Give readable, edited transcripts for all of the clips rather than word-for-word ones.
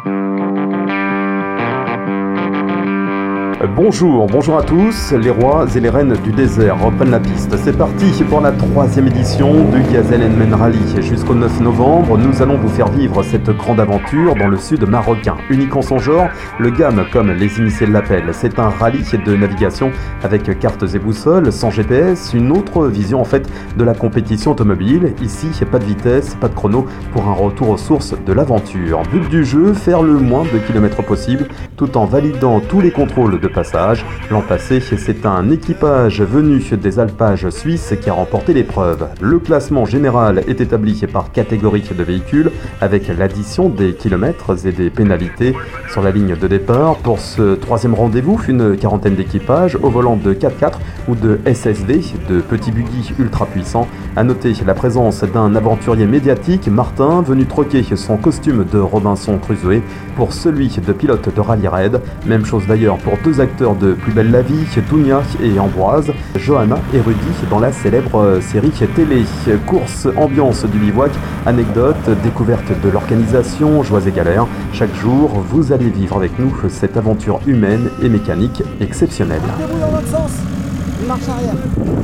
Bonjour à tous, les rois et les reines du désert reprennent la piste. C'est parti pour la 3e édition du Gazelle&Men Rally. Jusqu'au 9 novembre, nous allons vous faire vivre cette grande aventure dans le sud marocain. Unique en son genre, le GAM, comme les initiés l'appellent, c'est un rallye de navigation avec cartes et boussoles, sans GPS, une autre vision en fait de la compétition automobile. Ici, pas de vitesse, pas de chrono pour un retour aux sources de l'aventure. But du jeu, faire le moins de kilomètres possible tout en validant tous les contrôles de passage. L'an passé, c'est un équipage venu des alpages suisses qui a remporté l'épreuve. Le classement général est établi par catégorie de véhicules avec l'addition des kilomètres et des pénalités. Sur la ligne de départ, pour ce 3e rendez-vous, une quarantaine d'équipages au volant de 4x4 ou de SSV, de petits buggy ultra puissants. A noter la présence d'un aventurier médiatique, Martin, venu troquer son costume de Robinson Crusoe pour celui de pilote de rallye raid. Même chose d'ailleurs pour 2 acteurs de Plus belle la vie, Dounia et Ambroise, Johanna et Rudy dans la célèbre série télé. Course, ambiance du bivouac, anecdotes, découverte de l'organisation, joies et galères. Chaque jour, vous allez vivre avec nous cette aventure humaine et mécanique exceptionnelle. Mettez-vous dans l'autre sens, une marche arrière.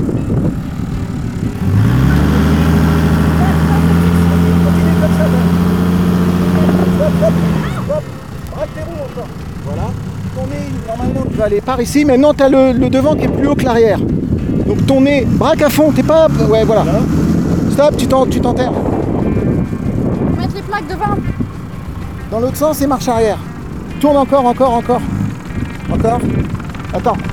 Continuez comme ça. Stop. Arrête tes roues encore. Voilà. Ton nez, normalement, tu vas aller par ici. Maintenant, tu as le devant qui est plus haut que l'arrière. Donc ton nez, braque à fond, t'es pas... Ouais, voilà. Stop, tu t'enterres. Mettre les plaques devant. Dans l'autre sens et marche arrière. Tourne encore. Attends.